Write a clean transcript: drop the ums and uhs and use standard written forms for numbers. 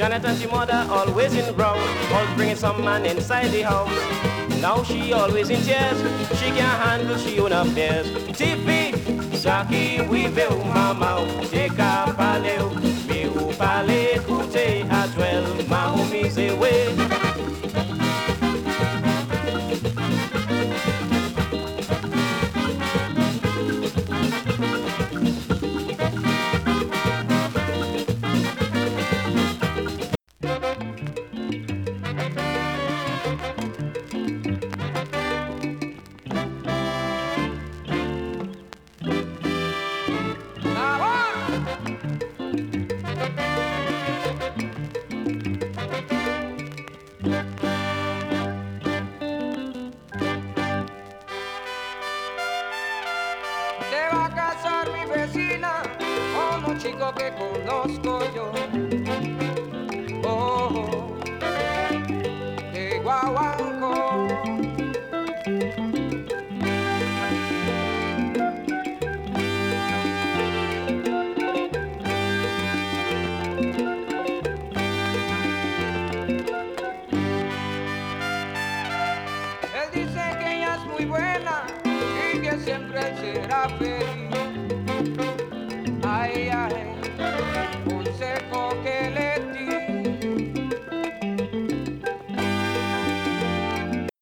Janet and she mother always in row, always bringing some man inside the house. Now she always in tears, she can't handle she own affairs. Tiffy, Saki, we will mama, take a paleo, me who pale, kute as well, mahomies away. Se va a casar mi vecina con un chico que conozco yo. Oh, de Guaguanco. Él dice que ella es muy buena y que siempre él será feliz.